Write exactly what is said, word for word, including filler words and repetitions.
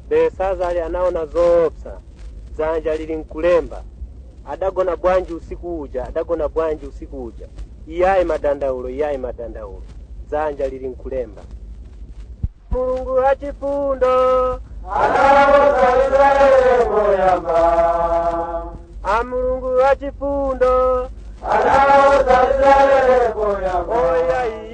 Besazali anaona zoopsa, dzanja lili nkulemba. Adagona bwanji usiku uja, adagona bwanji usiku uja. Iyayi madandaulo, iyayi madandaulo. Dzanja lili nkulemba. Mulungu wachifundo anawoza Israeli moyamba. Amulungu wachifundo anawoza Israeli moyamba. Oyayi